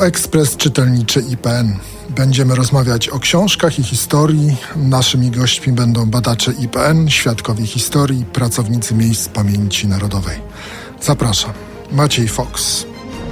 Ekspres Czytelniczy IPN. Będziemy rozmawiać o książkach i historii. Naszymi gośćmi będą badacze IPN, świadkowie historii, pracownicy miejsc pamięci narodowej. Zapraszam. Maciej Fox.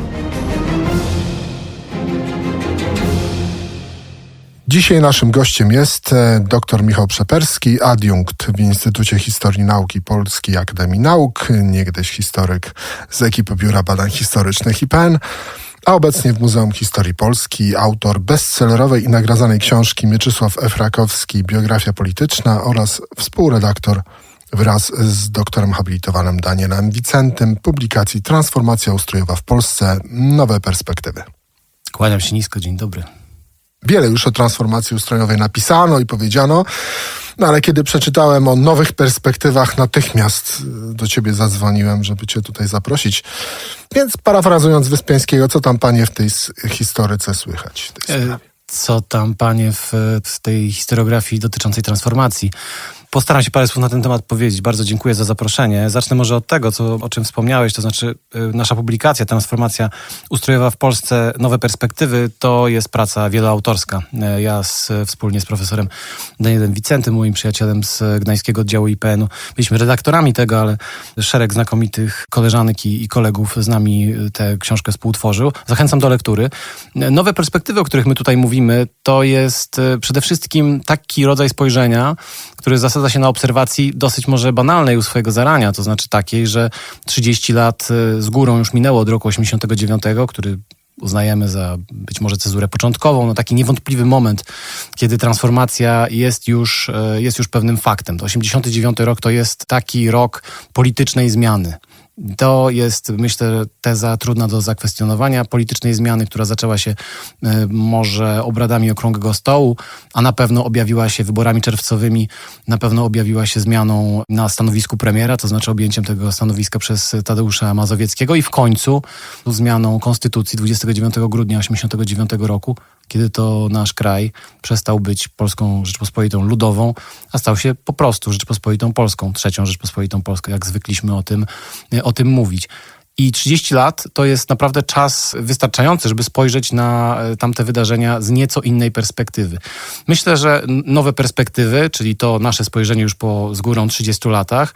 Dzisiaj naszym gościem jest dr Michał Przeperski, adiunkt w Instytucie Historii Nauki Polskiej Akademii Nauk, niegdyś historyk z ekipy Biura Badań Historycznych IPN, a obecnie w Muzeum Historii Polski autor bestsellerowej i nagradzanej książki Mieczysław F. Rakowski Biografia polityczna oraz współredaktor wraz z doktorem habilitowanym Danielem Wicentym publikacji Transformacja ustrojowa w Polsce. Nowe perspektywy. Kłaniam się nisko, dzień dobry. Wiele już o transformacji ustrojowej napisano i powiedziano, ale kiedy przeczytałem o nowych perspektywach, natychmiast do ciebie zadzwoniłem, żeby cię tutaj zaprosić. Więc parafrazując Wyspiańskiego, co tam panie w tej historyce słychać? Co tam panie w tej historiografii dotyczącej transformacji? Postaram się parę słów na ten temat powiedzieć. Bardzo dziękuję za zaproszenie. Zacznę może od tego, o czym wspomniałeś, to znaczy nasza publikacja Transformacja ustrojowa w Polsce, nowe perspektywy, to jest praca wieloautorska. Ja wspólnie z profesorem Danielem Wicentym, moim przyjacielem z Gdańskiego Oddziału IPN-u, byliśmy redaktorami tego, ale szereg znakomitych koleżanek i kolegów z nami tę książkę współtworzył. Zachęcam do lektury. Nowe perspektywy, o których my tutaj mówimy, to jest przede wszystkim taki rodzaj spojrzenia, który zasadza się na obserwacji dosyć może banalnej u swojego zarania, to znaczy takiej, że 30 lat z górą już minęło od roku 89, który uznajemy za być może cezurę początkową, taki niewątpliwy moment, kiedy transformacja jest już pewnym faktem. To 89 rok to jest taki rok politycznej zmiany. To jest, myślę, teza trudna do zakwestionowania politycznej zmiany, która zaczęła się może obradami Okrągłego Stołu, a na pewno objawiła się wyborami czerwcowymi, na pewno objawiła się zmianą na stanowisku premiera, to znaczy objęciem tego stanowiska przez Tadeusza Mazowieckiego i w końcu zmianą konstytucji 29 grudnia 1989 roku, kiedy to nasz kraj przestał być Polską Rzeczpospolitą Ludową, a stał się po prostu Rzeczpospolitą Polską, trzecią Rzeczpospolitą Polską, jak zwykliśmy o tym mówić. I 30 lat to jest naprawdę czas wystarczający, żeby spojrzeć na tamte wydarzenia z nieco innej perspektywy. Myślę, że nowe perspektywy, czyli to nasze spojrzenie już po z górą 30 latach,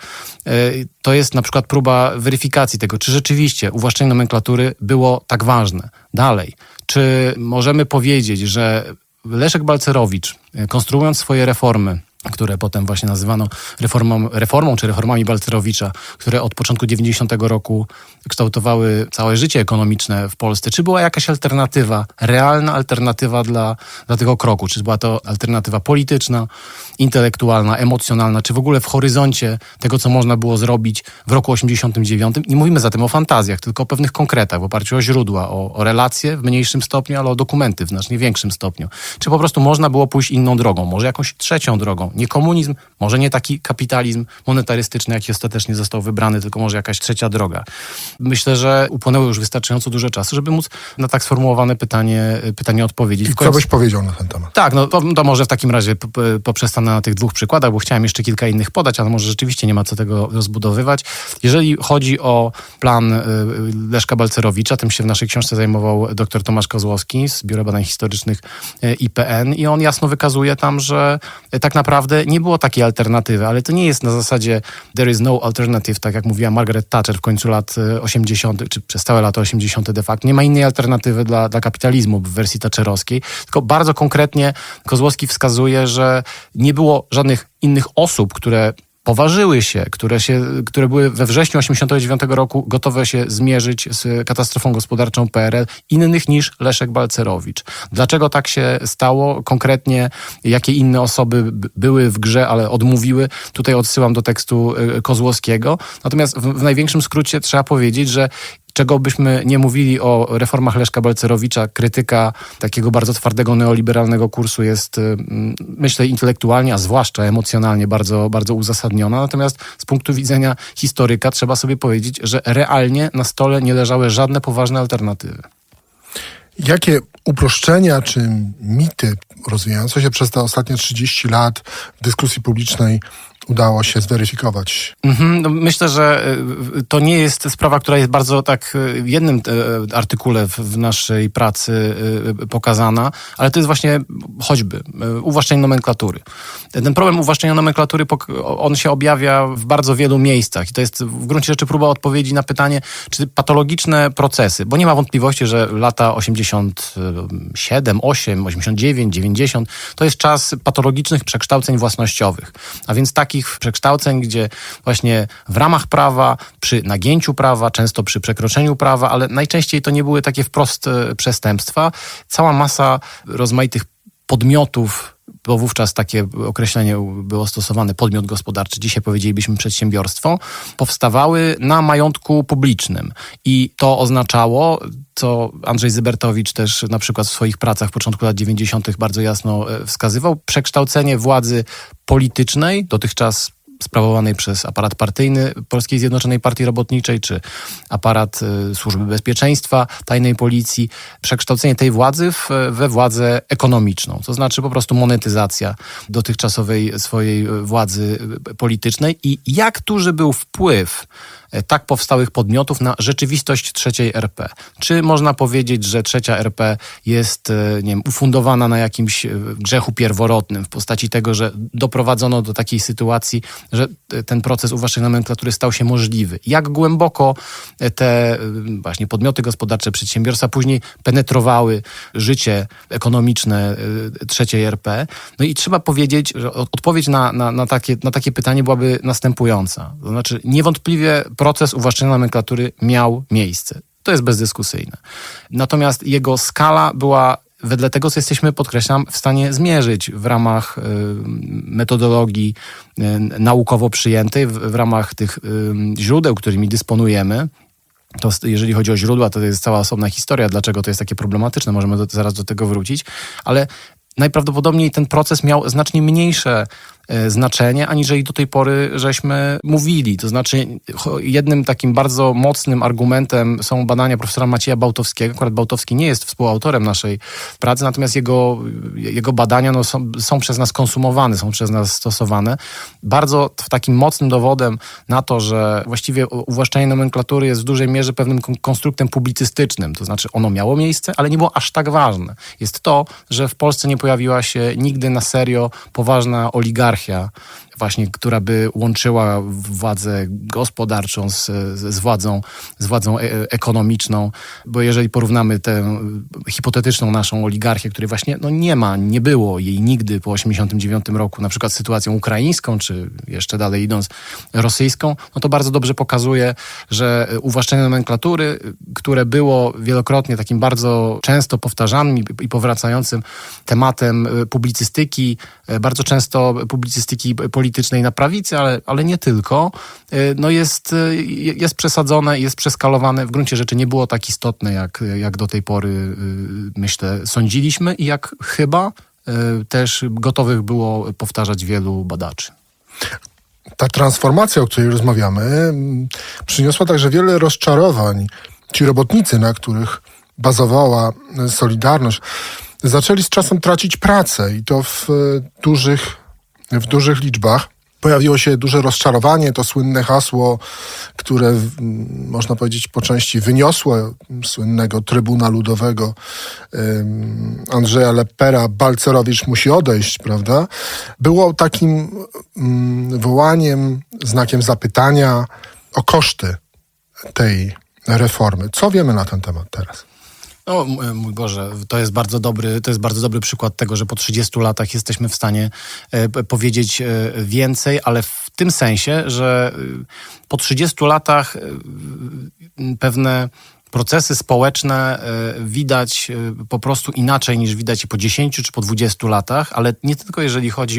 to jest na przykład próba weryfikacji tego, czy rzeczywiście uwłaszczenie nomenklatury było tak ważne. Dalej, czy możemy powiedzieć, że Leszek Balcerowicz, konstruując swoje reformy, które potem właśnie nazywano reformą czy reformami Balcerowicza, które od początku 90 roku kształtowały całe życie ekonomiczne w Polsce. Czy była jakaś alternatywa, realna alternatywa dla tego kroku? Czy była to alternatywa polityczna, intelektualna, emocjonalna, czy w ogóle w horyzoncie tego, co można było zrobić w roku 89? Nie mówimy zatem o fantazjach, tylko o pewnych konkretach, w oparciu o źródła, o relacje w mniejszym stopniu, ale o dokumenty w znacznie większym stopniu. Czy po prostu można było pójść inną drogą, może jakąś trzecią drogą? Nie komunizm, może nie taki kapitalizm monetarystyczny, jaki ostatecznie został wybrany, tylko może jakaś trzecia droga. Myślę, że upłynęło już wystarczająco dużo czasu, żeby móc na tak sformułowane pytanie odpowiedzieć. I co byś powiedział na ten temat? Tak, to może w takim razie poprzestanę na tych dwóch przykładach, bo chciałem jeszcze kilka innych podać, ale może rzeczywiście nie ma co tego rozbudowywać. Jeżeli chodzi o plan Leszka Balcerowicza, tym się w naszej książce zajmował dr Tomasz Kozłowski z Biura Badań Historycznych IPN i on jasno wykazuje tam, że tak naprawdę nie było takiej alternatywy, ale to nie jest na zasadzie there is no alternative, tak jak mówiła Margaret Thatcher w końcu lat 80., czy przez całe lata 80. de facto. Nie ma innej alternatywy dla kapitalizmu w wersji thatcherowskiej, tylko bardzo konkretnie Kozłowski wskazuje, że nie było żadnych innych osób, które poważyły się, które były we wrześniu 1989 roku gotowe się zmierzyć z katastrofą gospodarczą PRL, innych niż Leszek Balcerowicz. Dlaczego tak się stało? Konkretnie jakie inne osoby były w grze, ale odmówiły? Tutaj odsyłam do tekstu Kozłowskiego. Natomiast w największym skrócie trzeba powiedzieć, że czego byśmy nie mówili o reformach Leszka Balcerowicza, krytyka takiego bardzo twardego neoliberalnego kursu jest, myślę, intelektualnie, a zwłaszcza emocjonalnie bardzo, bardzo uzasadniona. Natomiast z punktu widzenia historyka trzeba sobie powiedzieć, że realnie na stole nie leżały żadne poważne alternatywy. Jakie uproszczenia czy mity rozwijające się przez te ostatnie 30 lat w dyskusji publicznej udało się zweryfikować. No myślę, że to nie jest sprawa, która jest bardzo tak w jednym artykule w naszej pracy pokazana, ale to jest właśnie choćby uwłaszczenie nomenklatury. Ten problem uwłaszczenia nomenklatury, on się objawia w bardzo wielu miejscach i to jest w gruncie rzeczy próba odpowiedzi na pytanie, czy patologiczne procesy, bo nie ma wątpliwości, że lata 87, 8, 89, 90 to jest czas patologicznych przekształceń własnościowych, a więc takich przekształceń, gdzie właśnie w ramach prawa, przy nagięciu prawa, często przy przekroczeniu prawa, ale najczęściej to nie były takie wprost przestępstwa. Cała masa rozmaitych podmiotów, bo wówczas takie określenie było stosowane, podmiot gospodarczy, dzisiaj powiedzielibyśmy przedsiębiorstwo, powstawały na majątku publicznym. I to oznaczało, co Andrzej Zybertowicz też na przykład w swoich pracach w początku lat 90. bardzo jasno wskazywał, przekształcenie władzy politycznej, dotychczas sprawowanej przez aparat partyjny Polskiej Zjednoczonej Partii Robotniczej, czy aparat Służby Bezpieczeństwa, tajnej policji, przekształcenie tej władzy we władzę ekonomiczną. To znaczy po prostu monetyzacja dotychczasowej swojej władzy politycznej i jak duży był wpływ tak powstałych podmiotów na rzeczywistość III RP. Czy można powiedzieć, że III RP jest, nie wiem, ufundowana na jakimś grzechu pierworodnym w postaci tego, że doprowadzono do takiej sytuacji, że ten proces uwłaszczenia nomenklatury stał się możliwy. Jak głęboko te właśnie podmioty gospodarcze, przedsiębiorstwa później penetrowały życie ekonomiczne III RP. No i trzeba powiedzieć, że odpowiedź na takie pytanie byłaby następująca. To znaczy niewątpliwie proces uwłaszczenia nomenklatury miał miejsce. To jest bezdyskusyjne. Natomiast jego skala była wedle tego, co jesteśmy, podkreślam, w stanie zmierzyć w ramach metodologii naukowo przyjętej, w ramach tych źródeł, którymi dysponujemy. To jeżeli chodzi o źródła, to jest cała osobna historia, dlaczego to jest takie problematyczne. Możemy zaraz do tego wrócić, ale najprawdopodobniej ten proces miał znacznie mniejsze znaczenie, aniżeli do tej pory żeśmy mówili. To znaczy jednym takim bardzo mocnym argumentem są badania profesora Macieja Bałtowskiego. Akurat Bałtowski nie jest współautorem naszej pracy, natomiast jego badania są przez nas konsumowane, są przez nas stosowane. Bardzo takim mocnym dowodem na to, że właściwie uwłaszczenie nomenklatury jest w dużej mierze pewnym konstruktem publicystycznym. To znaczy ono miało miejsce, ale nie było aż tak ważne. Jest to, że w Polsce nie pojawiła się nigdy na serio poważna oligarchia, właśnie, która by łączyła władzę gospodarczą z władzą ekonomiczną, bo jeżeli porównamy tę hipotetyczną naszą oligarchię, której właśnie nie było jej nigdy po 1989 roku, na przykład z sytuacją ukraińską, czy jeszcze dalej idąc rosyjską, no to bardzo dobrze pokazuje, że uwłaszczenie nomenklatury, które było wielokrotnie takim bardzo często powtarzanym i powracającym tematem publicystyki, bardzo często publicystyki politycznej na prawicy, ale nie tylko, no jest przesadzone, jest przeskalowane. W gruncie rzeczy nie było tak istotne, jak do tej pory, myślę, sądziliśmy i jak chyba też gotowych było powtarzać wielu badaczy. Ta transformacja, o której rozmawiamy, przyniosła także wiele rozczarowań. Ci robotnicy, na których bazowała Solidarność, zaczęli z czasem tracić pracę i to w dużych liczbach. Pojawiło się duże rozczarowanie, to słynne hasło, które można powiedzieć po części wyniosło słynnego Trybuna Ludowego Andrzeja Leppera, Balcerowicz musi odejść, prawda? Było takim wołaniem, znakiem zapytania o koszty tej reformy. Co wiemy na ten temat teraz? No, mój Boże, to jest bardzo dobry przykład tego, że po 30 latach jesteśmy w stanie powiedzieć więcej, ale w tym sensie, że po 30 latach pewne procesy społeczne widać po prostu inaczej niż widać je po 10 czy po 20 latach, ale nie tylko jeżeli chodzi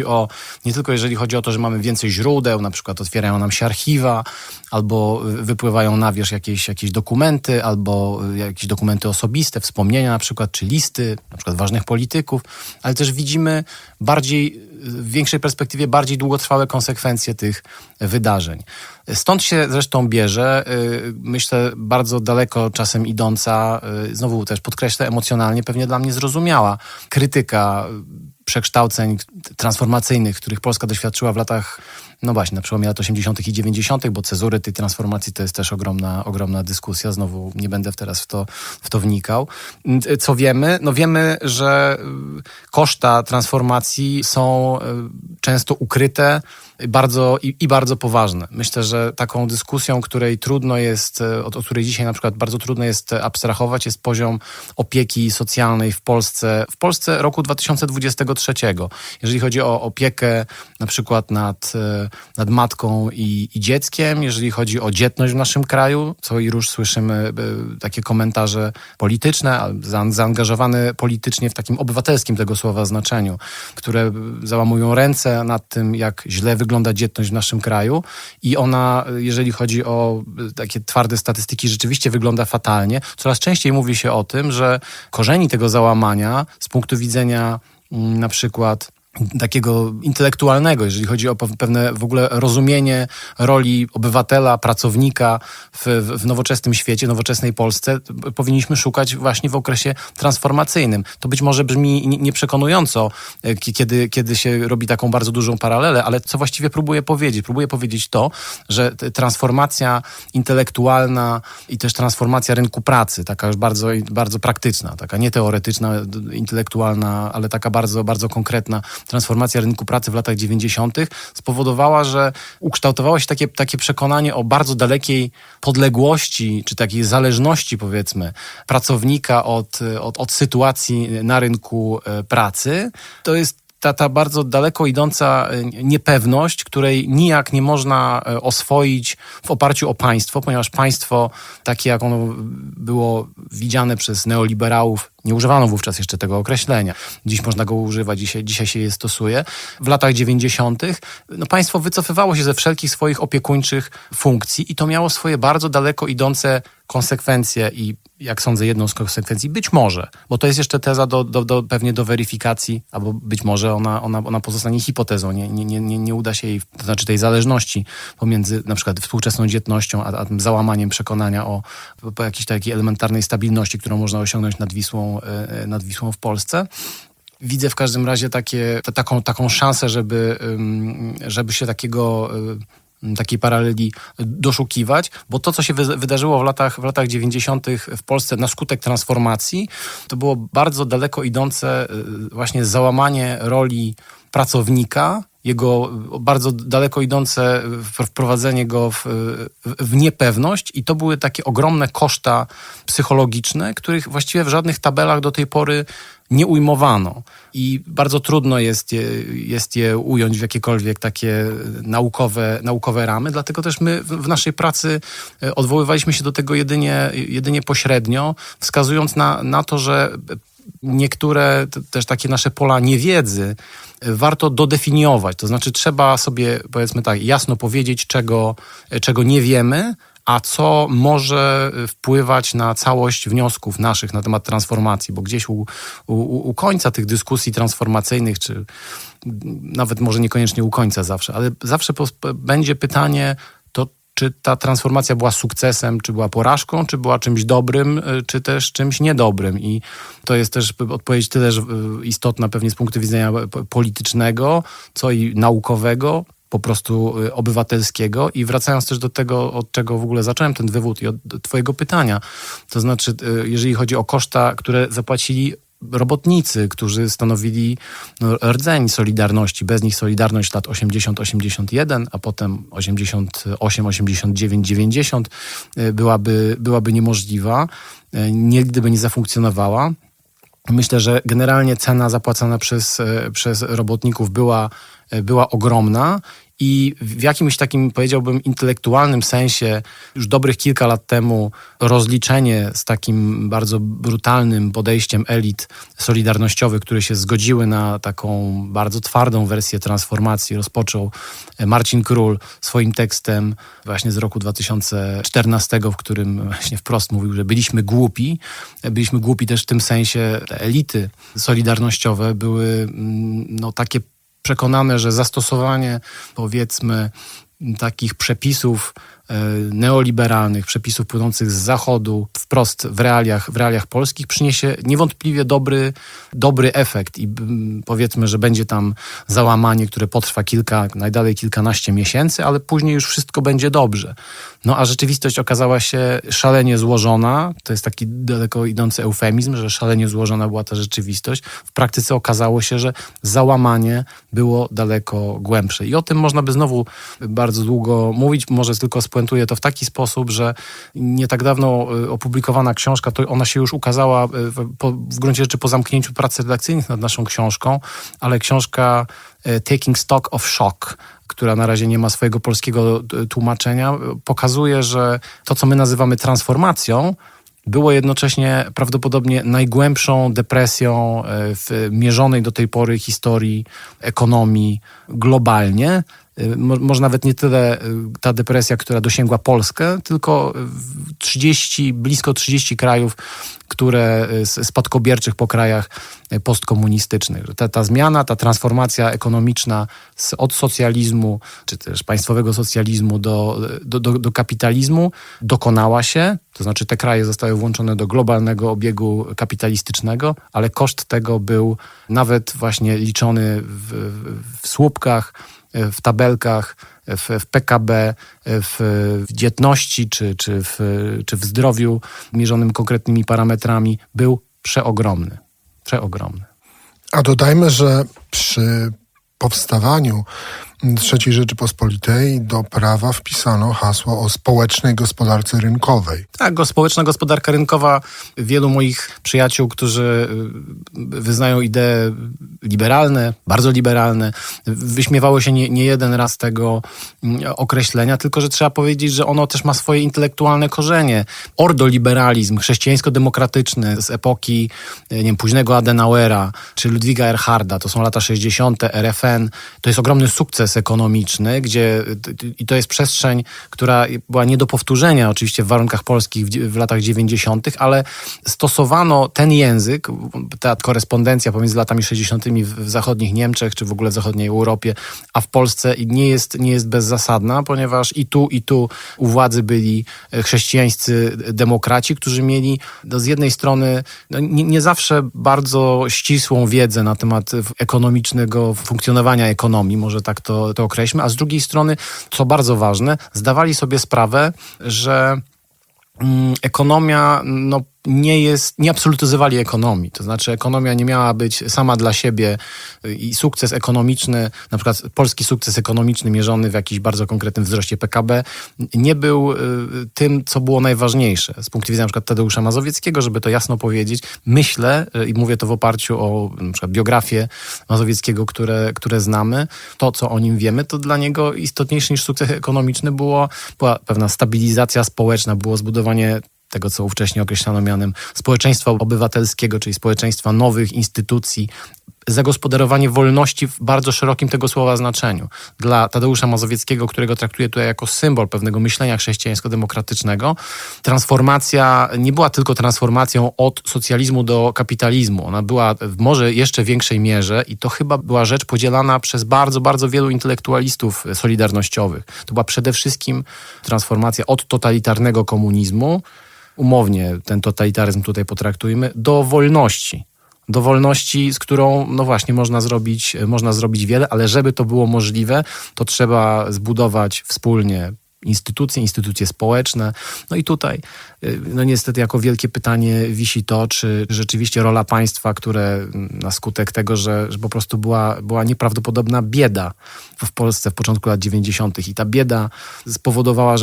o to, że mamy więcej źródeł, na przykład otwierają nam się archiwa, albo wypływają na wierzch jakieś dokumenty, albo jakieś dokumenty osobiste, wspomnienia na przykład, czy listy, na przykład ważnych polityków, ale też widzimy w większej perspektywie bardziej długotrwałe konsekwencje tych wydarzeń. Stąd się zresztą bierze, myślę, bardzo daleko czasem idąca, znowu też podkreślę, emocjonalnie pewnie dla mnie zrozumiała krytyka przekształceń transformacyjnych, których Polska doświadczyła w latach no właśnie, na przełomie lat 80. i 90., bo cezury tej transformacji to jest też ogromna dyskusja. Znowu nie będę teraz w to wnikał. Co wiemy? No wiemy, że koszta transformacji są często ukryte bardzo poważne. Myślę, że taką dyskusją, której trudno jest, od której dzisiaj na przykład bardzo trudno jest abstrahować, jest poziom opieki socjalnej w Polsce roku 2023. Jeżeli chodzi o opiekę na przykład nad matką i dzieckiem, jeżeli chodzi o dzietność w naszym kraju, co i już słyszymy takie komentarze polityczne, zaangażowane politycznie w takim obywatelskim tego słowa znaczeniu, które załamują ręce nad tym, jak źle wygląda dzietność w naszym kraju i ona, jeżeli chodzi o takie twarde statystyki, rzeczywiście wygląda fatalnie. Coraz częściej mówi się o tym, że korzeni tego załamania z punktu widzenia na przykład takiego intelektualnego, jeżeli chodzi o pewne w ogóle rozumienie roli obywatela, pracownika w nowoczesnym świecie, nowoczesnej Polsce, powinniśmy szukać właśnie w okresie transformacyjnym. To być może brzmi nieprzekonująco, kiedy się robi taką bardzo dużą paralelę, ale co właściwie próbuję powiedzieć? Próbuję powiedzieć to, że transformacja intelektualna i też transformacja rynku pracy, taka już bardzo, bardzo praktyczna, taka nie teoretyczna, intelektualna, ale taka bardzo, bardzo konkretna transformacja rynku pracy w latach 90. spowodowała, że ukształtowało się takie przekonanie o bardzo dalekiej podległości, czy takiej zależności, powiedzmy, pracownika od sytuacji na rynku pracy. To jest ta bardzo daleko idąca niepewność, której nijak nie można oswoić w oparciu o państwo, ponieważ państwo, takie jak ono było widziane przez neoliberałów, nie używano wówczas jeszcze tego określenia. Dziś można go używać, dzisiaj się je stosuje. W latach 90. Państwo wycofywało się ze wszelkich swoich opiekuńczych funkcji i to miało swoje bardzo daleko idące konsekwencje i jak sądzę, jedną z konsekwencji, być może, bo to jest jeszcze teza pewnie do weryfikacji, albo być może ona pozostanie hipotezą, nie uda się jej, to znaczy tej zależności pomiędzy na przykład współczesną dzietnością, a tym załamaniem przekonania o jakiejś takiej elementarnej stabilności, którą można osiągnąć nad Wisłą w Polsce. Widzę w każdym razie taką szansę, żeby się takiej paraleli doszukiwać, bo to, co się wydarzyło w latach 90. w Polsce na skutek transformacji, to było bardzo daleko idące właśnie załamanie roli pracownika, jego bardzo daleko idące wprowadzenie go w niepewność i to były takie ogromne koszta psychologiczne, których właściwie w żadnych tabelach do tej pory nie ujmowano. I bardzo trudno jest je ująć w jakiekolwiek takie naukowe ramy, dlatego też my w naszej pracy odwoływaliśmy się do tego jedynie pośrednio, wskazując na to, że niektóre też takie nasze pola niewiedzy warto dodefiniować. To znaczy trzeba sobie, powiedzmy tak, jasno powiedzieć, czego nie wiemy, a co może wpływać na całość wniosków naszych na temat transformacji, bo gdzieś u końca tych dyskusji transformacyjnych, czy nawet może niekoniecznie u końca zawsze, ale zawsze będzie pytanie, czy ta transformacja była sukcesem, czy była porażką, czy była czymś dobrym, czy też czymś niedobrym. I to jest też odpowiedź tyle istotna pewnie z punktu widzenia politycznego, co i naukowego, po prostu obywatelskiego. I wracając też do tego, od czego w ogóle zacząłem ten wywód i od twojego pytania, to znaczy, jeżeli chodzi o koszta, które zapłacili robotnicy, którzy stanowili rdzeń Solidarności. Bez nich Solidarność lat 80-81, a potem 88, 89, 90 byłaby niemożliwa. Nigdy by nie zafunkcjonowała. Myślę, że generalnie cena zapłacana przez robotników była ogromna i w jakimś takim, powiedziałbym, intelektualnym sensie już dobrych kilka lat temu rozliczenie z takim bardzo brutalnym podejściem elit solidarnościowych, które się zgodziły na taką bardzo twardą wersję transformacji, rozpoczął Marcin Król swoim tekstem właśnie z roku 2014, w którym właśnie wprost mówił, że byliśmy głupi. Byliśmy głupi też w tym sensie, te elity solidarnościowe były takie przekonane, że zastosowanie, powiedzmy, takich przepisów neoliberalnych, przepisów płynących z Zachodu wprost w realiach polskich przyniesie niewątpliwie dobry efekt i powiedzmy, że będzie tam załamanie, które potrwa najdalej kilkanaście miesięcy, ale później już wszystko będzie dobrze. No a rzeczywistość okazała się szalenie złożona. To jest taki daleko idący eufemizm, że szalenie złożona była ta rzeczywistość. W praktyce okazało się, że załamanie było daleko głębsze. I o tym można by znowu bardzo długo mówić. Może tylko spuentuję to w taki sposób, że nie tak dawno opublikowana książka, to ona się już ukazała w gruncie rzeczy po zamknięciu prac redakcyjnych nad naszą książką, ale książka Taking Stock of Shock, która na razie nie ma swojego polskiego tłumaczenia, pokazuje, że to, co my nazywamy transformacją, było jednocześnie prawdopodobnie najgłębszą depresją w mierzonej do tej pory historii ekonomii globalnie. Może nawet nie tyle ta depresja, która dosięgła Polskę, tylko blisko 30 krajów, które spadkobierczych po krajach postkomunistycznych. Ta zmiana, ta transformacja ekonomiczna od socjalizmu, czy też państwowego socjalizmu do kapitalizmu dokonała się, to znaczy te kraje zostały włączone do globalnego obiegu kapitalistycznego, ale koszt tego był nawet właśnie liczony w słupkach, w tabelkach, w PKB, w dzietności czy w zdrowiu mierzonym konkretnymi parametrami był przeogromny. A dodajmy, że przy powstawaniu III Rzeczypospolitej do prawa wpisano hasło o społecznej gospodarce rynkowej. Tak, społeczna gospodarka rynkowa. Wielu moich przyjaciół, którzy wyznają idee liberalne, bardzo liberalne, wyśmiewało się nie jeden raz z tego określenia, tylko że trzeba powiedzieć, że ono też ma swoje intelektualne korzenie. Ordoliberalizm chrześcijańsko-demokratyczny z epoki późnego Adenauera czy Ludwiga Erharda, to są lata 60., RFN, to jest ogromny sukces ekonomiczny, i to jest przestrzeń, która była nie do powtórzenia oczywiście w warunkach polskich w latach 90., ale stosowano ten język, ta korespondencja pomiędzy latami 60. w zachodnich Niemczech, czy w ogóle w zachodniej Europie, a w Polsce nie jest bezzasadna, ponieważ i tu u władzy byli chrześcijańscy demokraci, którzy mieli z jednej strony nie zawsze bardzo ścisłą wiedzę na temat ekonomicznego funkcjonowania ekonomii, może tak to określmy, a z drugiej strony, co bardzo ważne, zdawali sobie sprawę, że ekonomia nie absolutyzowali ekonomii. To znaczy ekonomia nie miała być sama dla siebie i sukces ekonomiczny, na przykład polski sukces ekonomiczny mierzony w jakimś bardzo konkretnym wzroście PKB, nie był tym, co było najważniejsze. Z punktu widzenia na przykład Tadeusza Mazowieckiego, żeby to jasno powiedzieć, myślę, i mówię to w oparciu o na przykład biografię Mazowieckiego, które znamy, to, co o nim wiemy, to dla niego istotniejszy niż sukces ekonomiczny była pewna stabilizacja społeczna, było zbudowanie tego, co ówcześnie określano mianem społeczeństwa obywatelskiego, czyli społeczeństwa nowych instytucji, zagospodarowanie wolności w bardzo szerokim tego słowa znaczeniu. Dla Tadeusza Mazowieckiego, którego traktuję tutaj jako symbol pewnego myślenia chrześcijańsko-demokratycznego, transformacja nie była tylko transformacją od socjalizmu do kapitalizmu. Ona była w może jeszcze większej mierze i to chyba była rzecz podzielana przez bardzo, bardzo wielu intelektualistów solidarnościowych. To była przede wszystkim transformacja od totalitarnego komunizmu, umownie ten totalitaryzm tutaj potraktujmy, do wolności. Do wolności, z którą, właśnie, można zrobić wiele, ale żeby to było możliwe, to trzeba zbudować wspólnie instytucje społeczne. No i tutaj, niestety jako wielkie pytanie wisi to, czy rzeczywiście rola państwa, które na skutek tego, że po prostu była nieprawdopodobna bieda w Polsce w początku lat 90. i ta bieda spowodowała,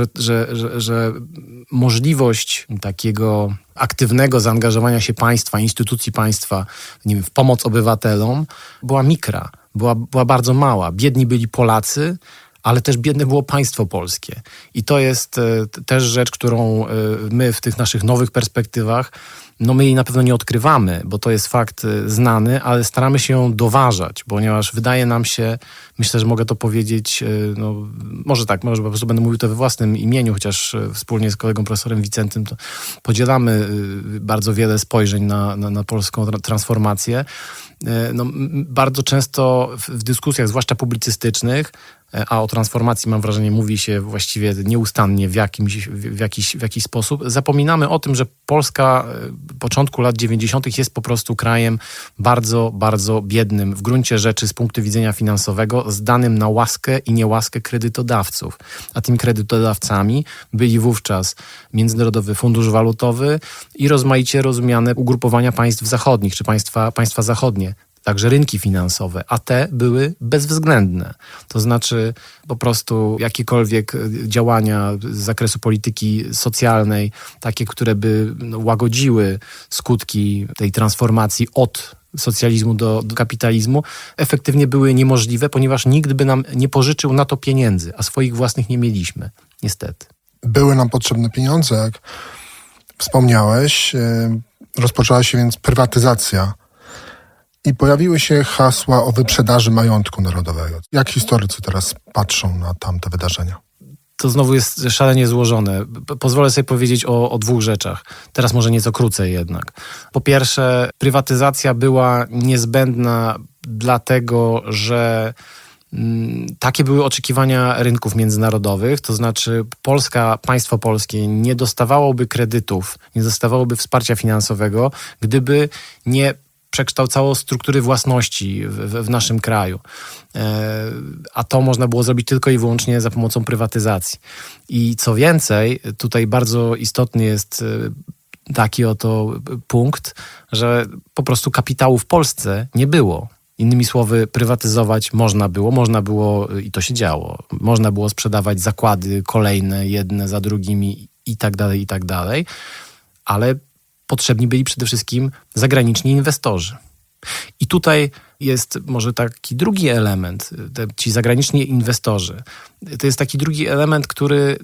że możliwość takiego aktywnego zaangażowania się państwa, instytucji państwa, w pomoc obywatelom była mikra, była bardzo mała. Biedni byli Polacy, ale też biedne było państwo polskie. I to jest też rzecz, którą my w tych naszych nowych perspektywach, my jej na pewno nie odkrywamy, bo to jest fakt znany, ale staramy się ją doważać, ponieważ wydaje nam się, myślę, że mogę to powiedzieć, może po prostu będę mówił to we własnym imieniu, chociaż wspólnie z kolegą profesorem Wicentym to podzielamy bardzo wiele spojrzeń na polską transformację. Bardzo często w dyskusjach, zwłaszcza publicystycznych, a o transformacji, mam wrażenie, mówi się właściwie nieustannie w jakiś sposób, zapominamy o tym, że Polska początku lat 90. jest po prostu krajem bardzo, bardzo biednym w gruncie rzeczy z punktu widzenia finansowego, zdanym na łaskę i niełaskę kredytodawców. A tymi kredytodawcami byli wówczas Międzynarodowy Fundusz Walutowy i rozmaicie rozumiane ugrupowania państw zachodnich, czy państwa zachodnie. Także rynki finansowe, a te były bezwzględne. To znaczy po prostu jakiekolwiek działania z zakresu polityki socjalnej, takie, które by łagodziły skutki tej transformacji od socjalizmu do kapitalizmu, efektywnie były niemożliwe, ponieważ nikt by nam nie pożyczył na to pieniędzy, a swoich własnych nie mieliśmy, niestety. Były nam potrzebne pieniądze, jak wspomniałeś. Rozpoczęła się więc prywatyzacja i pojawiły się hasła o wyprzedaży majątku narodowego. Jak historycy teraz patrzą na tamte wydarzenia? To znowu jest szalenie złożone. Pozwolę sobie powiedzieć o dwóch rzeczach. Teraz może nieco krócej jednak. Po pierwsze, prywatyzacja była niezbędna dlatego, że takie były oczekiwania rynków międzynarodowych, to znaczy państwo polskie nie dostawałoby kredytów, nie dostawałoby wsparcia finansowego, gdyby nie przekształcało struktury własności w naszym kraju. A to można było zrobić tylko i wyłącznie za pomocą prywatyzacji. I co więcej, tutaj bardzo istotny jest taki oto punkt, że po prostu kapitału w Polsce nie było. Innymi słowy, prywatyzować można było i to się działo. Można było sprzedawać zakłady kolejne, jedne za drugimi i tak dalej, ale potrzebni byli przede wszystkim zagraniczni inwestorzy. I tutaj jest może taki drugi element, ci zagraniczni inwestorzy. To jest taki drugi element, który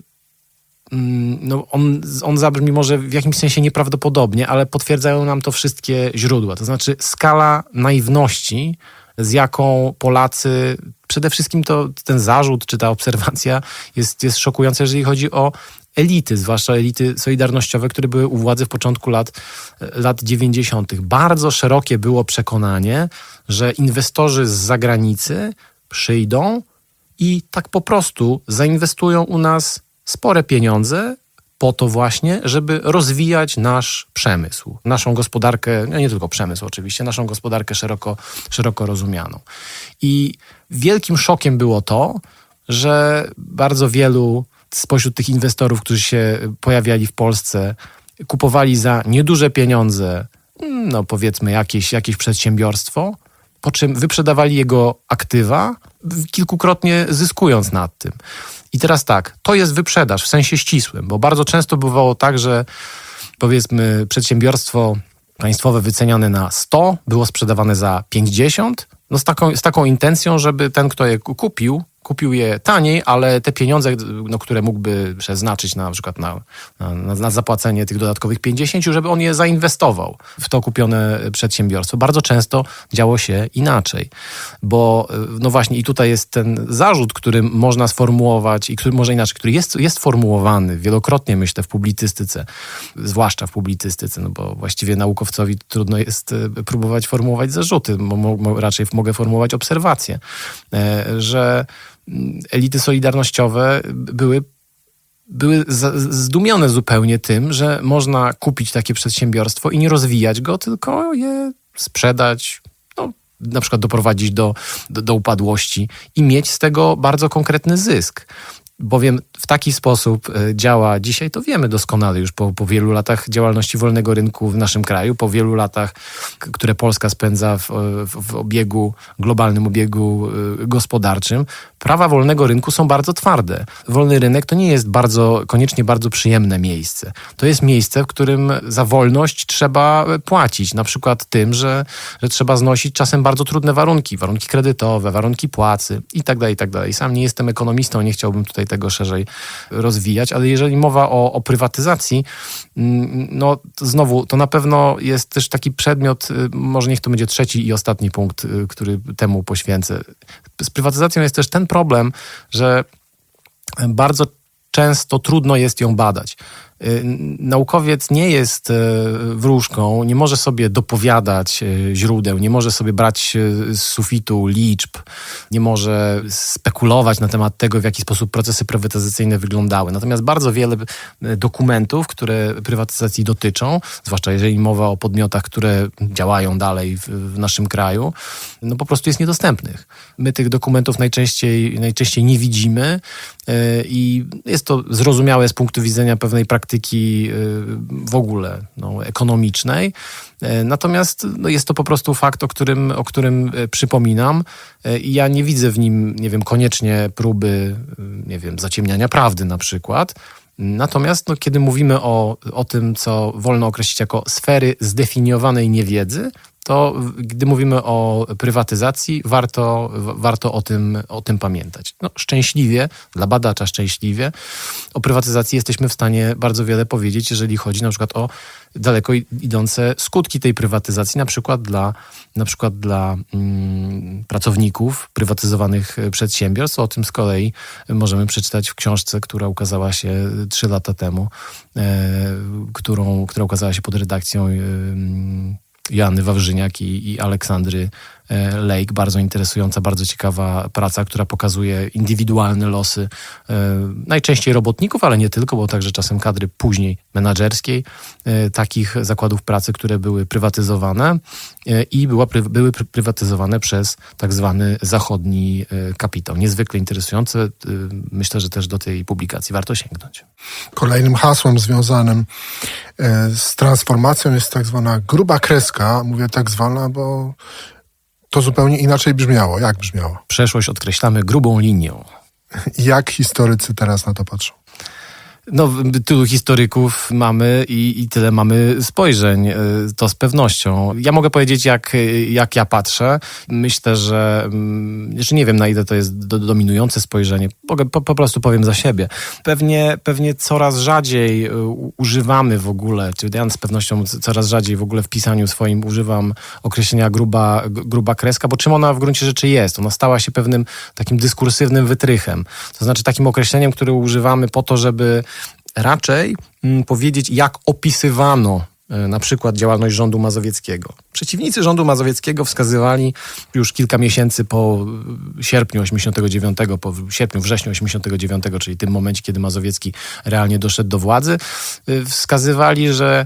on zabrzmi może w jakimś sensie nieprawdopodobnie, ale potwierdzają nam to wszystkie źródła. To znaczy skala naiwności, z jaką Polacy, przede wszystkim to ten zarzut czy ta obserwacja jest szokująca, jeżeli chodzi o elity, zwłaszcza elity solidarnościowe, które były u władzy w początku lat 90. Bardzo szerokie było przekonanie, że inwestorzy z zagranicy przyjdą i tak po prostu zainwestują u nas spore pieniądze po to właśnie, żeby rozwijać nasz przemysł, naszą gospodarkę, nie tylko przemysł oczywiście, naszą gospodarkę szeroko rozumianą. I wielkim szokiem było to, że bardzo wielu spośród tych inwestorów, którzy się pojawiali w Polsce, kupowali za nieduże pieniądze, powiedzmy jakieś przedsiębiorstwo, po czym wyprzedawali jego aktywa, kilkukrotnie zyskując nad tym. I teraz tak, to jest wyprzedaż w sensie ścisłym, bo bardzo często bywało tak, że powiedzmy przedsiębiorstwo państwowe wyceniane na 100 było sprzedawane za 50, z taką intencją, żeby ten, kto je kupił je taniej, ale te pieniądze, które mógłby przeznaczyć na przykład na zapłacenie tych dodatkowych 50, żeby on je zainwestował w to kupione przedsiębiorstwo. Bardzo często działo się inaczej, bo właśnie i tutaj jest ten zarzut, który można sformułować i który może inaczej, który jest formułowany wielokrotnie, myślę, w publicystyce, zwłaszcza w publicystyce, bo właściwie naukowcowi trudno jest próbować formułować zarzuty, raczej mogę formułować obserwacje, że elity solidarnościowe były zdumione zupełnie tym, że można kupić takie przedsiębiorstwo i nie rozwijać go, tylko je sprzedać, na przykład doprowadzić do upadłości i mieć z tego bardzo konkretny zysk. Bowiem w taki sposób działa dzisiaj, to wiemy doskonale już po wielu latach działalności wolnego rynku w naszym kraju, po wielu latach, które Polska spędza w globalnym obiegu gospodarczym. Prawa wolnego rynku są bardzo twarde. Wolny rynek to nie jest koniecznie bardzo przyjemne miejsce. To jest miejsce, w którym za wolność trzeba płacić. Na przykład tym, że trzeba znosić czasem bardzo trudne warunki kredytowe, warunki płacy i tak dalej. Sam nie jestem ekonomistą, nie chciałbym tutaj tego szerzej rozwijać, ale jeżeli mowa o prywatyzacji, znowu to na pewno jest też taki przedmiot, może niech to będzie trzeci i ostatni punkt, który temu poświęcę. Z prywatyzacją jest też ten problem, że bardzo często trudno jest ją badać. Naukowiec nie jest wróżką, nie może sobie dopowiadać źródeł, nie może sobie brać z sufitu liczb, nie może spekulować na temat tego, w jaki sposób procesy prywatyzacyjne wyglądały. Natomiast bardzo wiele dokumentów, które prywatyzacji dotyczą, zwłaszcza jeżeli mowa o podmiotach, które działają dalej w naszym kraju, no po prostu jest niedostępnych. My tych dokumentów najczęściej nie widzimy i jest to zrozumiałe z punktu widzenia pewnej praktyki w ogóle ekonomicznej. Natomiast jest to po prostu fakt, o którym przypominam i ja nie widzę w nim, koniecznie próby, zaciemniania prawdy na przykład. Natomiast kiedy mówimy o tym, co wolno określić jako sfery zdefiniowanej niewiedzy, to gdy mówimy o prywatyzacji, warto o tym pamiętać. Szczęśliwie, dla badacza szczęśliwie, o prywatyzacji jesteśmy w stanie bardzo wiele powiedzieć, jeżeli chodzi na przykład o daleko idące skutki tej prywatyzacji, na przykład dla pracowników prywatyzowanych przedsiębiorstw. O tym z kolei możemy przeczytać w książce, która ukazała się 3 lata temu, która ukazała się pod redakcją Joanny Wawrzyniak i Aleksandry Lejk. Bardzo interesująca, bardzo ciekawa praca, która pokazuje indywidualne losy najczęściej robotników, ale nie tylko, bo także czasem kadry później menadżerskiej, takich zakładów pracy, które były prywatyzowane i były prywatyzowane przez tak zwany zachodni kapitał. Niezwykle interesujące. Myślę, że też do tej publikacji warto sięgnąć. Kolejnym hasłem związanym z transformacją jest tak zwana gruba kreska. Mówię tak zwana, bo to zupełnie inaczej brzmiało. Jak brzmiało? Przeszłość odkreślamy grubą linią. Jak historycy teraz na to patrzą? Tylu historyków mamy i tyle mamy spojrzeń, to z pewnością. Ja mogę powiedzieć, jak ja patrzę. Myślę, że jeszcze nie wiem, na ile to jest dominujące spojrzenie. Po prostu powiem za siebie. Pewnie coraz rzadziej używamy w ogóle, czy ja z pewnością coraz rzadziej w ogóle w pisaniu swoim używam określenia gruba kreska, bo czym ona w gruncie rzeczy jest? Ona stała się pewnym takim dyskursywnym wytrychem. To znaczy takim określeniem, które używamy po to, żeby raczej powiedzieć, jak opisywano na przykład działalność rządu mazowieckiego. Przeciwnicy rządu mazowieckiego wskazywali już kilka miesięcy po wrześniu 89, czyli tym momencie, kiedy Mazowiecki realnie doszedł do władzy, wskazywali, że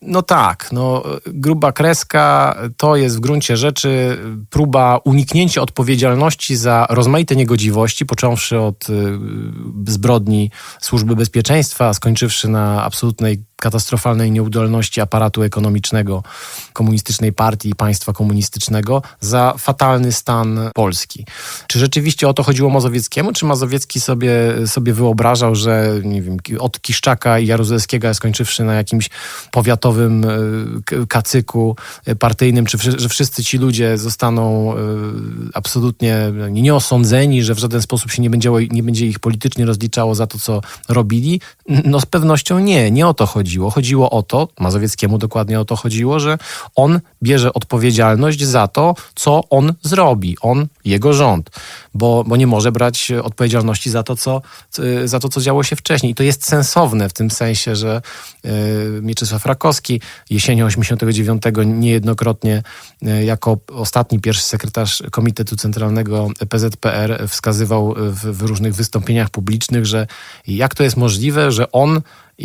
gruba kreska to jest w gruncie rzeczy próba uniknięcia odpowiedzialności za rozmaite niegodziwości, począwszy od zbrodni Służby Bezpieczeństwa, skończywszy na absolutnej katastrofalnej nieudolności aparatu ekonomicznego komunistycznej partii i państwa komunistycznego, za fatalny stan Polski. Czy rzeczywiście o to chodziło Mazowieckiemu? Czy Mazowiecki sobie wyobrażał, że od Kiszczaka i Jaruzelskiego, skończywszy na jakimś powiatowym kacyku partyjnym, że wszyscy ci ludzie zostaną absolutnie nieosądzeni, że w żaden sposób się nie będzie ich politycznie rozliczało za to, co robili? Z pewnością nie o to chodziło. Chodziło o to, Mazowieckiemu dokładnie o to chodziło, że on bierze odpowiedzialność za to, co on zrobi. Jego rząd. Bo nie może brać odpowiedzialności za to, co działo się wcześniej. I to jest sensowne w tym sensie, że Mieczysław Rakowski jesienią 89 niejednokrotnie jako ostatni pierwszy sekretarz Komitetu Centralnego PZPR wskazywał w różnych wystąpieniach publicznych, że jak to jest możliwe, że on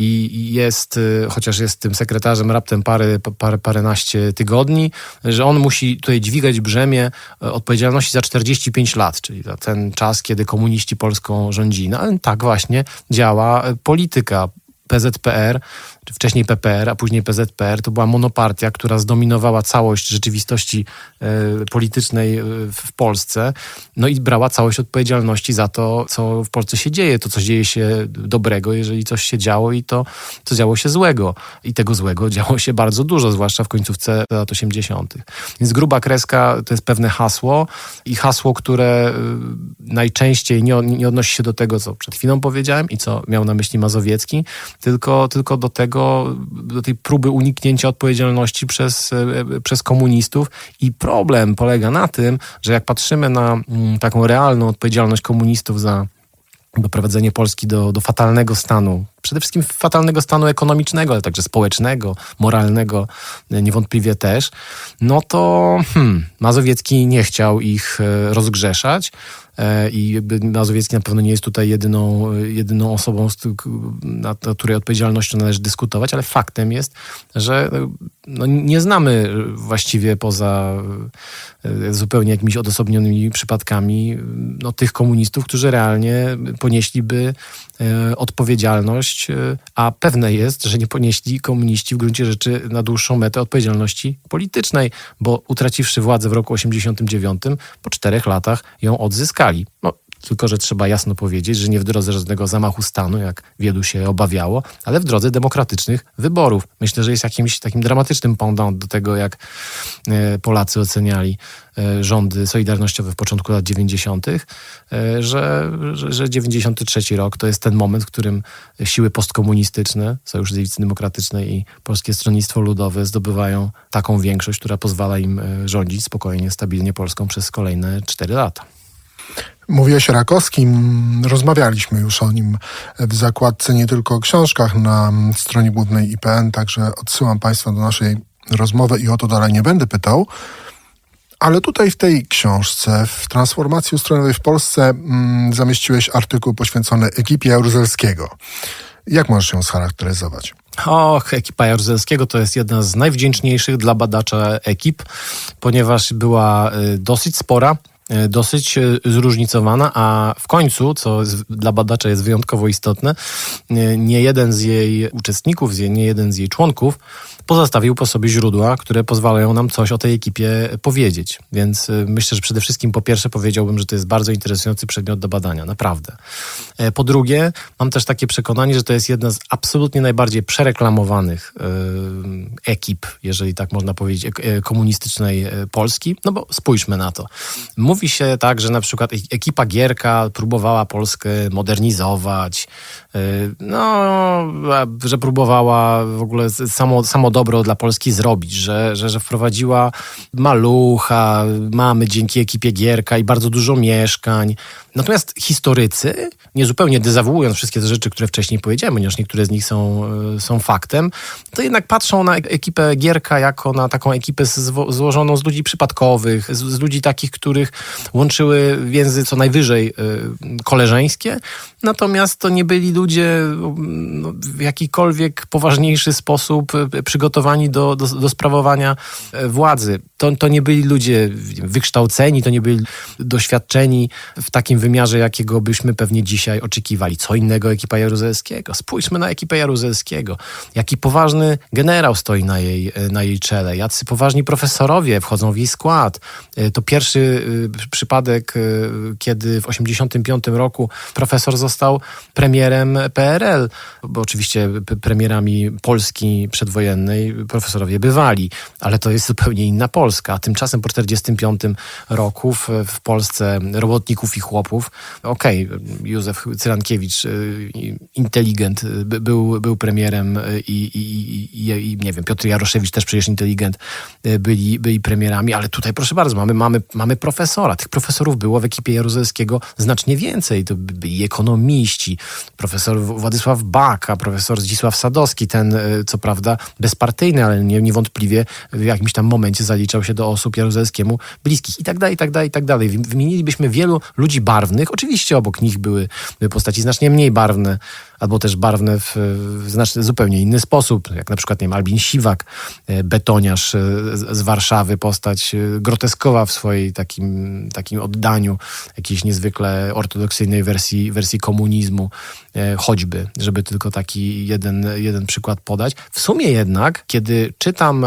chociaż jest tym sekretarzem raptem paręnaście tygodni, że on musi tutaj dźwigać brzemię odpowiedzialności za 45 lat, czyli za ten czas, kiedy komuniści Polską rządzili. Ale tak właśnie działa polityka. PZPR, czy wcześniej PPR, a później PZPR, to była monopartia, która zdominowała całość rzeczywistości politycznej w Polsce, i brała całość odpowiedzialności za to, co w Polsce się dzieje, to, co dzieje się dobrego, jeżeli coś się działo i to, co działo się złego. I tego złego działo się bardzo dużo, zwłaszcza w końcówce lat 80. Więc gruba kreska to jest pewne hasło i hasło, które najczęściej nie odnosi się do tego, co przed chwilą powiedziałem i co miał na myśli Mazowiecki, tylko do tej próby uniknięcia odpowiedzialności przez komunistów. I problem polega na tym, że jak patrzymy na taką realną odpowiedzialność komunistów za doprowadzenie Polski do fatalnego stanu, przede wszystkim fatalnego stanu ekonomicznego, ale także społecznego, moralnego, niewątpliwie też, no to Mazowiecki nie chciał ich rozgrzeszać. I jakby Mazowiecki na pewno nie jest tutaj jedyną osobą, nad której odpowiedzialnością należy dyskutować, ale faktem jest, że nie znamy właściwie poza zupełnie jakimiś odosobnionymi przypadkami tych komunistów, którzy realnie ponieśliby odpowiedzialność, a pewne jest, że nie ponieśli komuniści w gruncie rzeczy na dłuższą metę odpowiedzialności politycznej, bo utraciwszy władzę w roku 1989, po 4 latach ją odzyskali. Tylko że trzeba jasno powiedzieć, że nie w drodze żadnego zamachu stanu, jak wielu się obawiało, ale w drodze demokratycznych wyborów. Myślę, że jest jakimś takim dramatycznym pendant do tego, jak Polacy oceniali rządy solidarnościowe w początku lat 90., że 93 rok to jest ten moment, w którym siły postkomunistyczne, Sojusz Lewicy Demokratycznej i Polskie Stronnictwo Ludowe zdobywają taką większość, która pozwala im rządzić spokojnie, stabilnie Polską przez kolejne 4 lata. Mówiłeś o Rakowskim, rozmawialiśmy już o nim w zakładce nie tylko o książkach na stronie głównej IPN, także odsyłam Państwa do naszej rozmowy i o to dalej nie będę pytał. Ale tutaj w tej książce, w Transformacji ustrojowej w Polsce zamieściłeś artykuł poświęcony ekipie Jaruzelskiego. Jak możesz ją scharakteryzować? Ekipa Jaruzelskiego to jest jedna z najwdzięczniejszych dla badacza ekip, ponieważ była dosyć spora, dosyć zróżnicowana, a w końcu, co dla badacza jest wyjątkowo istotne, nie jeden z jej uczestników, nie jeden z jej członków pozostawił po sobie źródła, które pozwalają nam coś o tej ekipie powiedzieć. Więc myślę, że przede wszystkim po pierwsze powiedziałbym, że to jest bardzo interesujący przedmiot do badania, naprawdę. Po drugie, mam też takie przekonanie, że to jest jedna z absolutnie najbardziej przereklamowanych ekip, jeżeli tak można powiedzieć, komunistycznej Polski, no bo spójrzmy na to. Mówi się tak, że na przykład ekipa Gierka próbowała Polskę modernizować, że próbowała w ogóle samo dobro dla Polski zrobić, że wprowadziła malucha, mamy dzięki ekipie Gierka i bardzo dużo mieszkań. Natomiast historycy, niezupełnie dezawuując wszystkie te rzeczy, które wcześniej powiedziałem, ponieważ niektóre z nich są faktem, to jednak patrzą na ekipę Gierka jako na taką ekipę złożoną z ludzi przypadkowych, z ludzi takich, których łączyły więzy co najwyżej koleżeńskie, natomiast to nie byli ludzie w jakikolwiek poważniejszy sposób przygotowani do sprawowania władzy. To nie byli ludzie wykształceni, to nie byli doświadczeni w takim wymiarze, jakiego byśmy pewnie dzisiaj oczekiwali. Co innego ekipa Jaruzelskiego. Spójrzmy na ekipę Jaruzelskiego. Jaki poważny generał stoi na jej czele. Jacy poważni profesorowie wchodzą w jej skład. To pierwszy przypadek, kiedy w 1985 roku profesor został premierem PRL, bo oczywiście premierami Polski przedwojennej profesorowie bywali, ale to jest zupełnie inna Polska. A tymczasem po 1945 roku w Polsce robotników i chłopów, Józef Cyrankiewicz, inteligent, był premierem i nie wiem, Piotr Jaroszewicz też przecież inteligent, byli premierami, ale tutaj proszę bardzo, mamy profesora. Tych profesorów było w ekipie Jaruzelskiego znacznie więcej. To byli ekonomiści, profesor Władysław Baka, profesor Zdzisław Sadowski, ten co prawda bezpartyjny, ale niewątpliwie w jakimś tam momencie zaliczał się do osób Jaruzelskiemu bliskich i tak dalej. Wymienilibyśmy wielu ludzi barwnych. Oczywiście obok nich były postaci znacznie mniej barwne, albo też barwne w znacznie zupełnie inny sposób, jak na przykład, nie wiem, Albin Siwak, betoniarz z Warszawy, postać groteskowa w swojej takim oddaniu jakiejś niezwykle ortodoksyjnej wersji komunizmu, choćby, żeby tylko taki jeden przykład podać. W sumie jednak, kiedy czytam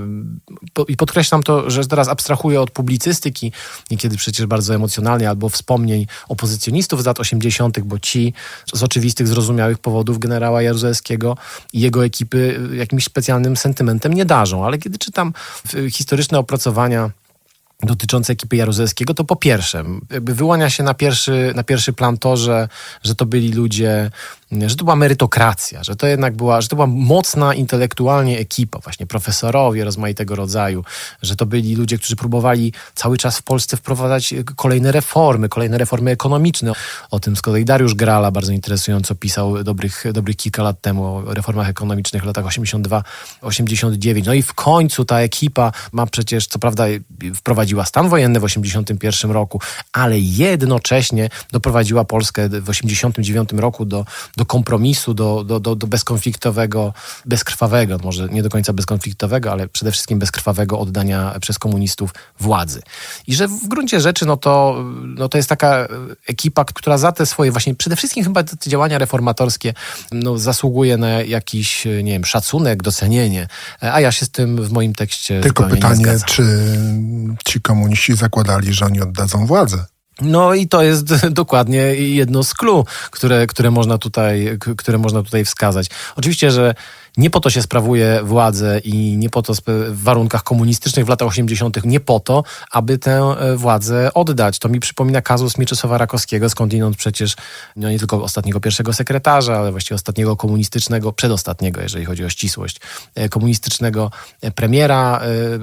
i podkreślam to, że teraz abstrahuję od publicystyki, niekiedy przecież bardzo emocjonalnie, albo wspomnień opozycjonistów z lat 80., bo ci z oczywistych, zrozumiałych powodów generała Jaruzelskiego i jego ekipy jakimś specjalnym sentymentem nie darzą. Ale kiedy czytam historyczne opracowania dotyczące ekipy Jaruzelskiego, to po pierwsze, wyłania się na pierwszy plan to, że to byli ludzie że to była merytokracja, że to jednak że to była mocna intelektualnie ekipa, właśnie profesorowie rozmaitego rodzaju, że to byli ludzie, którzy próbowali cały czas w Polsce wprowadzać kolejne reformy ekonomiczne. O tym z kolei Dariusz Grala bardzo interesująco pisał dobrych kilka lat temu o reformach ekonomicznych w latach 82-89. No i w końcu ta ekipa ma przecież, co prawda wprowadziła stan wojenny w 81 roku, ale jednocześnie doprowadziła Polskę w 89 roku do kompromisu, do bezkonfliktowego, bezkrwawego, może nie do końca bezkonfliktowego, ale przede wszystkim bezkrwawego oddania przez komunistów władzy. I że w gruncie rzeczy to jest taka ekipa, która za te swoje właśnie, przede wszystkim chyba te działania reformatorskie zasługuje na jakiś, nie wiem, szacunek, docenienie, a ja się z tym w moim tekście tylko pytanie, nie zgadzam. czy ci komuniści zakładali, że oni oddadzą władzę? No i to jest dokładnie jedno z clue, które można tutaj wskazać. Oczywiście, że nie po to się sprawuje władzę i nie po to w warunkach komunistycznych w latach 80. nie po to, aby tę władzę oddać. To mi przypomina kazus Mieczysława Rakowskiego, skądinąd przecież nie tylko ostatniego pierwszego sekretarza, ale właściwie ostatniego komunistycznego, przedostatniego, jeżeli chodzi o ścisłość, komunistycznego premiera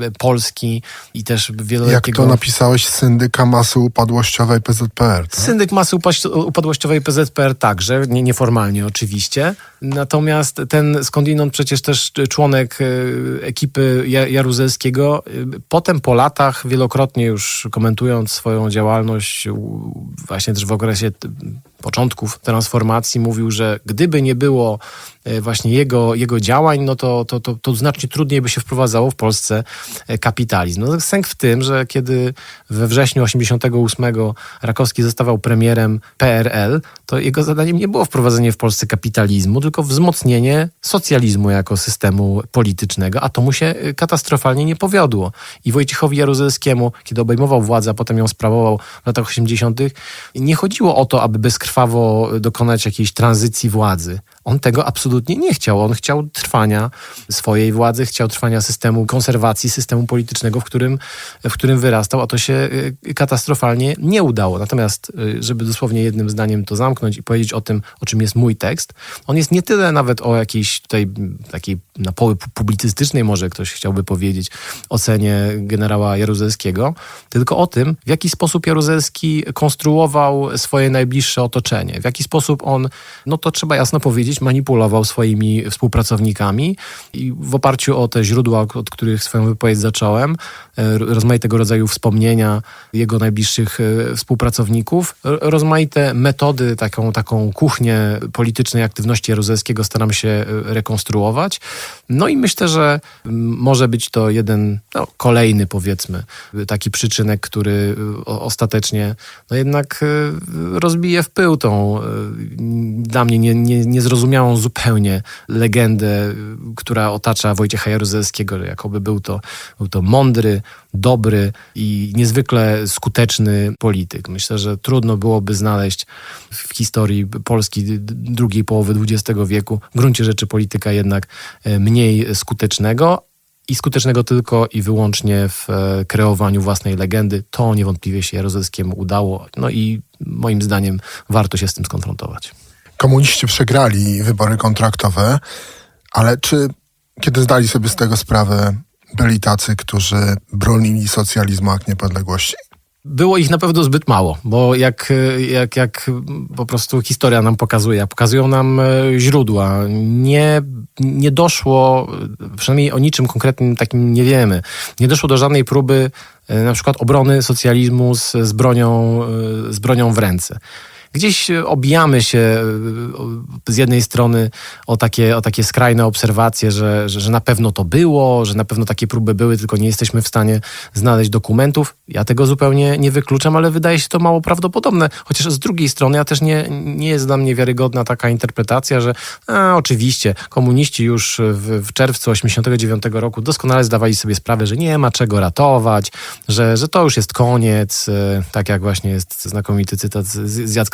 Polski i też wieloletniego... Jak to napisałeś, syndyka masy upadłościowej PZPR. Tak? Syndyk masy upadłościowej PZPR także, nieformalnie oczywiście. Natomiast ten skądinąd przecież też członek ekipy Jaruzelskiego, potem po latach wielokrotnie już komentując swoją działalność właśnie też w okresie początków transformacji mówił, że gdyby nie było właśnie jego działań, no to znacznie trudniej by się wprowadzało w Polsce kapitalizm. No sęk w tym, że kiedy we wrześniu 88 Rakowski zostawał premierem PRL, to jego zadaniem nie było wprowadzenie w Polsce kapitalizmu, tylko wzmocnienie socjalizmu jako systemu politycznego, a to mu się katastrofalnie nie powiodło. I Wojciechowi Jaruzelskiemu, kiedy obejmował władzę, a potem ją sprawował w latach 80., nie chodziło o to, aby bezkrwawo dokonać jakiejś tranzycji władzy. On tego absolutnie nie chciał. On chciał trwania swojej władzy, chciał trwania systemu konserwacji, systemu politycznego, w którym wyrastał, a to się katastrofalnie nie udało. Natomiast, żeby dosłownie jednym zdaniem to zamknąć i powiedzieć o tym, o czym jest mój tekst, on jest nie tyle nawet o jakiejś tutaj takiej na poły publicystycznej, może ktoś chciałby powiedzieć, ocenie generała Jaruzelskiego, tylko o tym, w jaki sposób Jaruzelski konstruował swoje najbliższe otoczenie, w jaki sposób on, no to trzeba jasno powiedzieć, manipulował swoimi współpracownikami i w oparciu o te źródła, od których swoją wypowiedź zacząłem, rozmaitego rodzaju wspomnienia jego najbliższych współpracowników, rozmaite metody, taką kuchnię politycznej aktywności Jaruzelskiego staram się rekonstruować. No i myślę, że może być to jeden, kolejny powiedzmy, taki przyczynek, który ostatecznie jednak rozbije w pył tą dla mnie niezrozumiałą zupełnie legendę, która otacza Wojciecha Jaruzelskiego, że jakoby był to mądry, dobry i niezwykle skuteczny polityk. Myślę, że trudno byłoby znaleźć w historii Polski drugiej połowy XX wieku w gruncie rzeczy polityka jednak mniej skutecznego i skutecznego tylko i wyłącznie w kreowaniu własnej legendy. To niewątpliwie się Jaruzelskiemu udało. No i moim zdaniem warto się z tym skonfrontować. Komuniści przegrali wybory kontraktowe, ale czy kiedy zdali sobie z tego sprawę, byli tacy, którzy bronili socjalizmu jak niepodległości? Było ich na pewno zbyt mało, bo jak po prostu historia nam pokazuje, pokazują nam źródła. Nie doszło, przynajmniej o niczym konkretnym takim nie wiemy, nie doszło do żadnej próby na przykład obrony socjalizmu z bronią w ręce. Gdzieś obijamy się z jednej strony o takie skrajne obserwacje, że na pewno to było, że na pewno takie próby były, tylko nie jesteśmy w stanie znaleźć dokumentów. Ja tego zupełnie nie wykluczam, ale wydaje się to mało prawdopodobne. Chociaż z drugiej strony ja też nie jest dla mnie wiarygodna taka interpretacja, że oczywiście komuniści już w czerwcu 89 roku doskonale zdawali sobie sprawę, że nie ma czego ratować, że to już jest koniec. Tak jak właśnie jest znakomity cytat z Jacka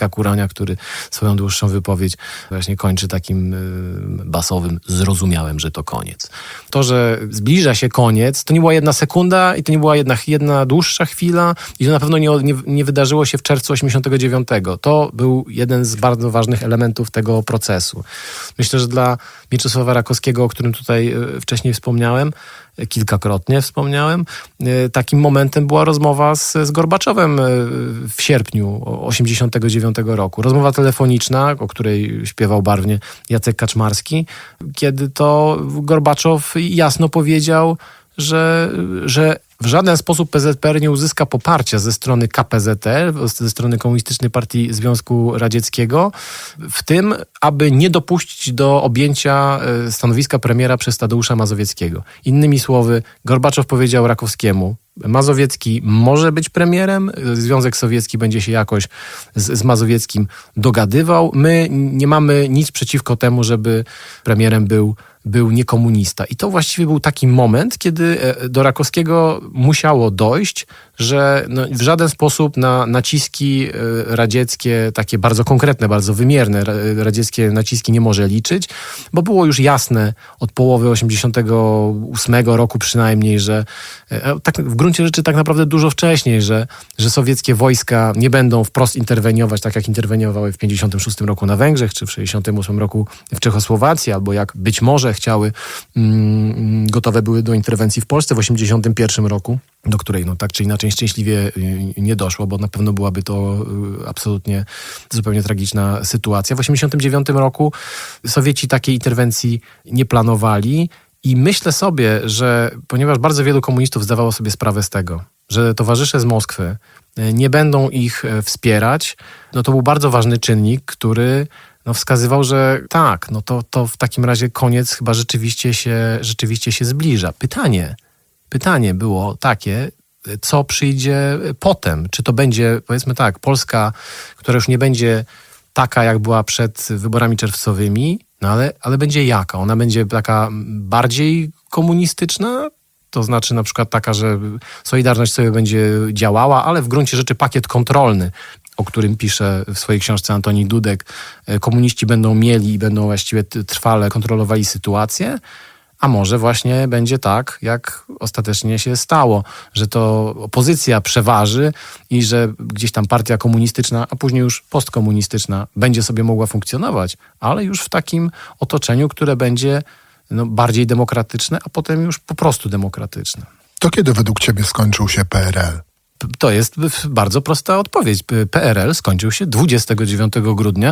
Zbyszka Kurania, który swoją dłuższą wypowiedź właśnie kończy takim basowym zrozumiałem, że to koniec. To, że zbliża się koniec, to nie była jedna sekunda i to nie była jedna dłuższa chwila i to na pewno nie wydarzyło się w czerwcu 89. To był jeden z bardzo ważnych elementów tego procesu. Myślę, że dla Mieczysława Rakowskiego, o którym tutaj wcześniej wspomniałem, kilkakrotnie wspomniałem, takim momentem była rozmowa z Gorbaczowem w sierpniu 89 roku. Rozmowa telefoniczna, o której śpiewał barwnie Jacek Kaczmarski, kiedy to Gorbaczow jasno powiedział, że w żaden sposób PZPR nie uzyska poparcia ze strony KPZR, ze strony Komunistycznej Partii Związku Radzieckiego, w tym, aby nie dopuścić do objęcia stanowiska premiera przez Tadeusza Mazowieckiego. Innymi słowy, Gorbaczow powiedział Rakowskiemu, Mazowiecki może być premierem, Związek Sowiecki będzie się jakoś z Mazowieckim dogadywał. My nie mamy nic przeciwko temu, żeby premierem był niekomunista. I to właściwie był taki moment, kiedy do Rakowskiego musiało dojść, że w żaden sposób na naciski radzieckie, takie bardzo konkretne, bardzo wymierne radzieckie naciski nie może liczyć, bo było już jasne od połowy 88 roku przynajmniej, że tak w gruncie rzeczy tak naprawdę dużo wcześniej, że sowieckie wojska nie będą wprost interweniować, tak jak interweniowały w 56 roku na Węgrzech, czy w 68 roku w Czechosłowacji, albo jak być może chciały, gotowe były do interwencji w Polsce w 81 roku, do której tak czy inaczej szczęśliwie nie doszło, bo na pewno byłaby to absolutnie zupełnie tragiczna sytuacja. W 89 roku Sowieci takiej interwencji nie planowali i myślę sobie, że ponieważ bardzo wielu komunistów zdawało sobie sprawę z tego, że towarzysze z Moskwy nie będą ich wspierać, to był bardzo ważny czynnik, który wskazywał, że tak, to w takim razie koniec chyba rzeczywiście się zbliża. Pytanie było takie, co przyjdzie potem? Czy to będzie, powiedzmy tak, Polska, która już nie będzie taka, jak była przed wyborami czerwcowymi, ale będzie jaka? Ona będzie taka bardziej komunistyczna? To znaczy na przykład taka, że Solidarność sobie będzie działała, ale w gruncie rzeczy pakiet kontrolny, o którym pisze w swojej książce Antoni Dudek, komuniści będą mieli i będą właściwie trwale kontrolowali sytuację, a może właśnie będzie tak, jak ostatecznie się stało, że to opozycja przeważy i że gdzieś tam partia komunistyczna, a później już postkomunistyczna będzie sobie mogła funkcjonować, ale już w takim otoczeniu, które będzie bardziej demokratyczne, a potem już po prostu demokratyczne. To kiedy według ciebie skończył się PRL? To jest bardzo prosta odpowiedź. PRL skończył się 29 grudnia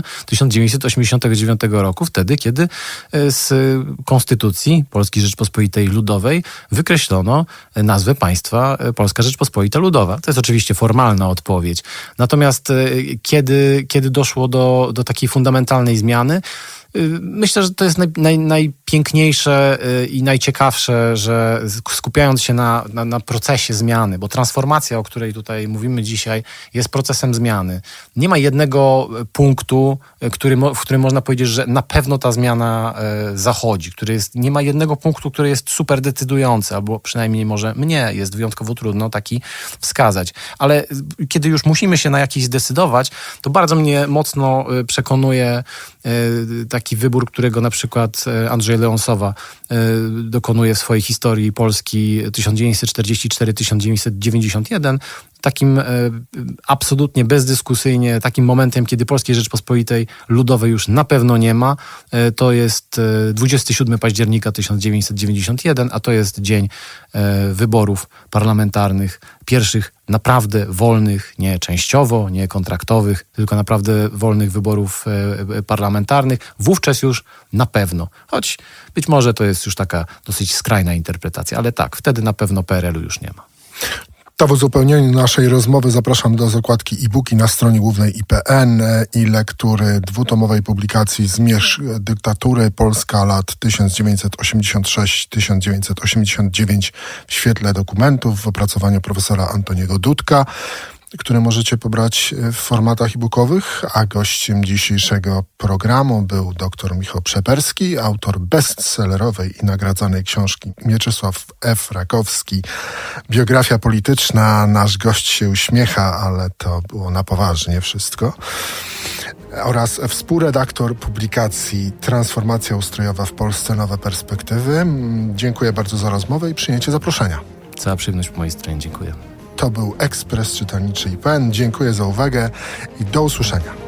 1989 roku, wtedy, kiedy z Konstytucji Polskiej Rzeczpospolitej Ludowej wykreślono nazwę państwa Polska Rzeczpospolita Ludowa. To jest oczywiście formalna odpowiedź. Natomiast kiedy doszło do takiej fundamentalnej zmiany, myślę, że to jest najpiękniejsze i najciekawsze, że skupiając się na procesie zmiany, bo transformacja, o której tutaj mówimy dzisiaj, jest procesem zmiany. Nie ma jednego punktu, w którym można powiedzieć, że na pewno ta zmiana zachodzi. Nie ma jednego punktu, który jest super decydujący, albo przynajmniej może mnie jest wyjątkowo trudno taki wskazać. Ale kiedy już musimy się na jakiś zdecydować, to bardzo mnie mocno przekonuje taki wybór, którego na przykład Andrzej Leonsowa dokonuje w swojej historii Polski 1944-1991. Takim absolutnie bezdyskusyjnie, takim momentem, kiedy Polskiej Rzeczpospolitej Ludowej już na pewno nie ma, to jest 27 października 1991, a to jest dzień wyborów parlamentarnych, pierwszych naprawdę wolnych, nie częściowo, nie kontraktowych, tylko naprawdę wolnych wyborów parlamentarnych. Wówczas już na pewno, choć być może to jest już taka dosyć skrajna interpretacja, ale tak, wtedy na pewno PRL-u już nie ma. To w uzupełnieniu naszej rozmowy zapraszam do zakładki e-booki na stronie głównej IPN i lektury dwutomowej publikacji Zmierzch dyktatury Polska lat 1986-1989 w świetle dokumentów w opracowaniu profesora Antoniego Dudka. które możecie pobrać w formatach e-bookowych, a gościem dzisiejszego programu był dr Michał Przeperski, autor bestsellerowej i nagradzanej książki Mieczysław F. Rakowski, Biografia polityczna. Nasz gość się uśmiecha, ale to było na poważnie wszystko. Oraz współredaktor publikacji Transformacja ustrojowa w Polsce. Nowe perspektywy. Dziękuję bardzo za rozmowę i przyjęcie zaproszenia. Cała przyjemność po mojej stronie. Dziękuję. To był Ekspres Czytelniczy IPN. Dziękuję za uwagę i do usłyszenia.